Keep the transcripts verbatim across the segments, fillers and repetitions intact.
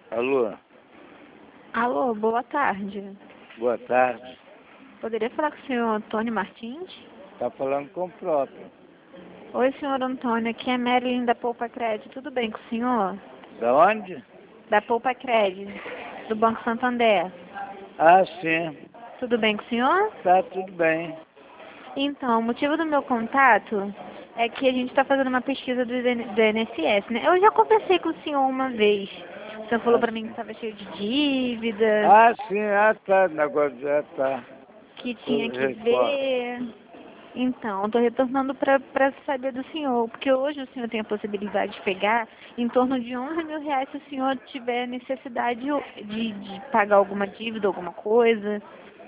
Alô, Alô, boa tarde. boa tarde. Poderia falar com o senhor Antônio Martins? Tá falando com o próprio. Oi, senhor Antônio, aqui é Marilyn da Poupa Crédito. Tudo bem com o senhor? Da onde? Da Poupa Crédito, do Banco Santander. Ah, sim. Tudo bem com o senhor? Tá tudo bem. Então, o motivo do meu contato é que a gente está fazendo uma pesquisa do I N S S, né? Eu já conversei com o senhor uma vez. O senhor falou Ah, pra mim que sim. estava cheio de dívida, Ah, sim. Ah, tá. Negócio já tá. que Eu tinha que recordo. ver. Então, estou retornando para saber do senhor, porque hoje o senhor tem a possibilidade de pegar em torno de onze mil reais se o senhor tiver necessidade de, de pagar alguma dívida, alguma coisa.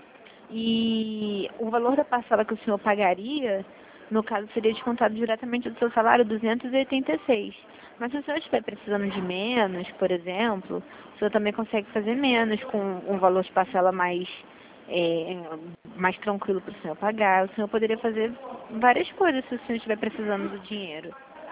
E o valor da parcela que o senhor pagaria, no caso, seria descontado diretamente do seu salário, duzentos e oitenta e seis. Mas se o senhor estiver precisando de menos, por exemplo, o senhor também consegue fazer menos com um valor de parcela mais, é, mais tranquilo para o senhor pagar. O senhor poderia fazer várias coisas se o senhor estiver precisando do dinheiro.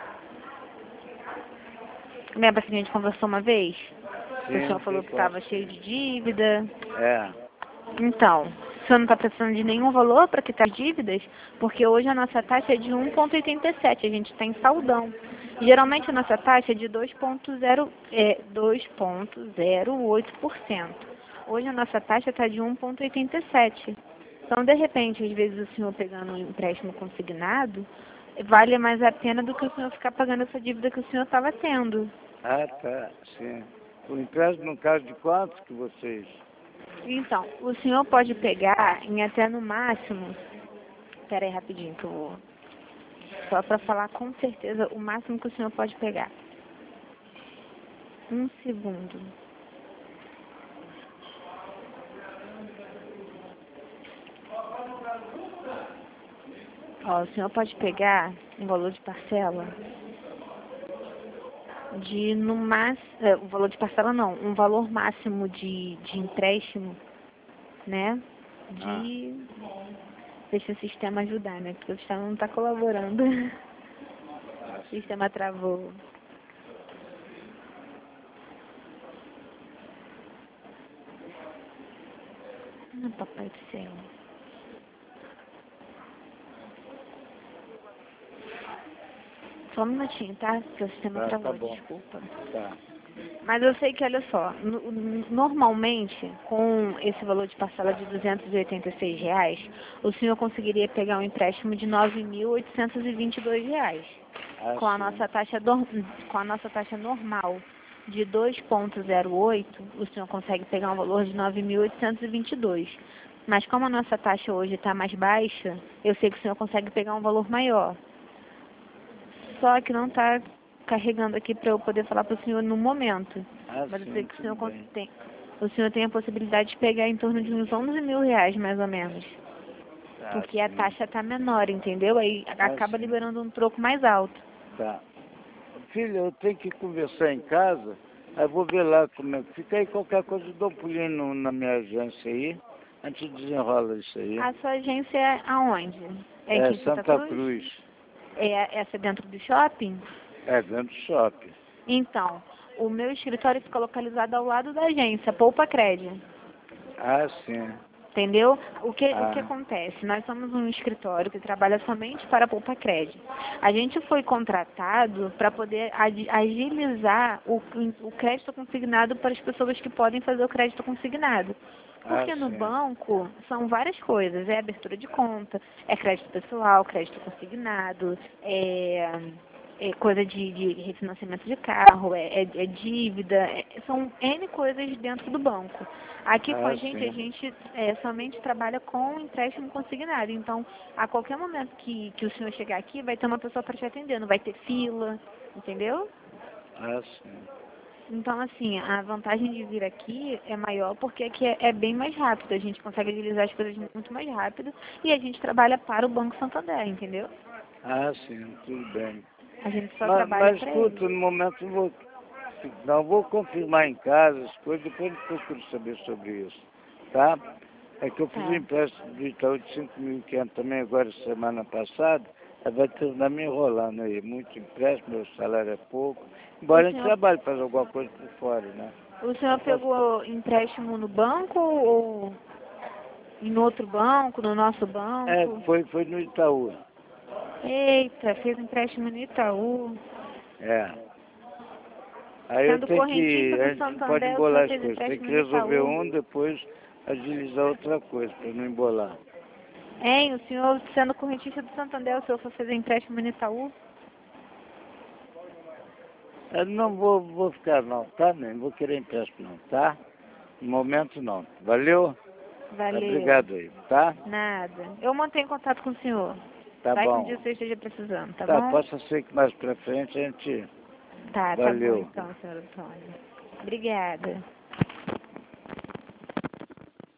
Lembra que a gente conversou uma vez? Que o Sim, senhor falou que recordo. estava cheio de dívida. É. Então, o senhor não está precisando de nenhum valor para quitar dívidas, porque hoje a nossa taxa é de um vírgula oitenta e sete, a gente está em saldão. Geralmente a nossa taxa é de dois vírgula zero, é, dois vírgula zero oito por cento. Hoje a nossa taxa está de um vírgula oitenta e sete. Então, de repente, às vezes o senhor pegando um empréstimo consignado, vale mais a pena do que o senhor ficar pagando essa dívida que o senhor estava tendo. Ah, tá. Sim. O empréstimo, no caso de quantos que vocês... Então, o senhor pode pegar em até no máximo. Espera aí rapidinho que eu vou. Só para falar com certeza o máximo que o senhor pode pegar. Um segundo. Ó, o senhor pode pegar um valor de parcela de no máximo. É, o valor de parcela não, um valor máximo de, de empréstimo, né? Ah, De. Deixa o sistema ajudar, né? Porque o sistema não está colaborando. ah, O sistema travou. Ah, papai do céu. Só um minutinho, tá? Porque o sistema tá, tá travou, bom. desculpa. Tá. Mas eu sei que, olha só, no- no- normalmente, com esse valor de parcela de duzentos e oitenta e seis reais, o senhor conseguiria pegar um empréstimo de nove mil oitocentos e vinte e dois reais. Ah, Com a sim. nossa taxa, dor- com a nossa taxa normal de dois vírgula zero oito, o senhor consegue pegar um valor de nove mil oitocentos e vinte e dois. Mas como a nossa taxa hoje está mais baixa, eu sei que o senhor consegue pegar um valor maior. Só que não está carregando aqui para eu poder falar para o senhor no momento. Ah, Mas eu sei sim, que o tudo senhor cons- bem. tem, o senhor tem a possibilidade de pegar em torno de uns onze mil reais, mais ou menos. Ah, Porque a sim. taxa está menor, entendeu? Aí Ah, acaba sim. liberando um troco mais alto. Tá. Filho, eu tenho que conversar em casa, aí eu vou ver lá como é que fica. Aí qualquer coisa eu dou um pulinho no- na minha agência aí, a gente desenrola isso aí. A sua agência é aonde? É É aqui em Santa Santa Cruz? Cruz, É essa dentro do shopping? é dentro do shopping. Então, o meu escritório fica localizado ao lado da agência, Poupa Crédito. Ah, sim. Entendeu? O que, o que Ah, acontece? Nós somos um escritório que trabalha somente para a Poupa Crédito. A gente foi contratado para poder agi- agilizar o, o crédito consignado para as pessoas que podem fazer o crédito consignado. ah, Porque no sim. banco são várias coisas, é abertura de conta, é crédito pessoal, crédito consignado, é, é coisa de, de refinanciamento de carro, é, é- é dívida, é- são N coisas dentro do banco. Aqui com a Ah, gente, a sim. gente é, somente trabalha com empréstimo consignado. Então, a qualquer momento que, que o senhor chegar aqui, vai ter uma pessoa para te atender, não vai ter fila, entendeu? Ah, sim. Então, assim, a vantagem de vir aqui é maior porque aqui é, é bem mais rápido. A gente consegue agilizar as coisas muito mais rápido e a gente trabalha para o Banco Santander, entendeu? Ah, sim, tudo bem. A gente só Mas, trabalha mas para ele. escuta, no momento eu vou, não vou confirmar em casa as coisas, depois eu procuro saber sobre isso, tá? É que eu fiz um Tá. empréstimo do Itaú de cinco mil e quinhentos também agora semana passada, Aí vai terminar me enrolando aí. Muito empréstimo, meu salário é pouco. Embora a gente trabalhe, fazer alguma coisa por fora, né? O senhor pegou empréstimo no banco ou em outro banco, no nosso banco? É, foi, foi no Itaú. Eita, fez empréstimo no Itaú. É. Aí eu Sendo tenho que, correntista a do gente não pode Santander, o embolar senhor as fez coisas, tem que empréstimo no resolver Itaú. um, depois agilizar outra coisa, para não embolar. Hein, o senhor, sendo correntista do Santander, o senhor foi fazer empréstimo no Itaú? Eu não vou, vou ficar não, tá? Nem vou querer empréstimo não, tá? No momento não. Valeu? Valeu. Obrigado aí, tá? Nada. Eu mantenho contato com o senhor. Tá Vai que um bom. dia você esteja precisando, tá, Tá, bom? possa ser que mais pra frente a gente... Tá, tá bom Valeu. então, senhor Antônio. Obrigada.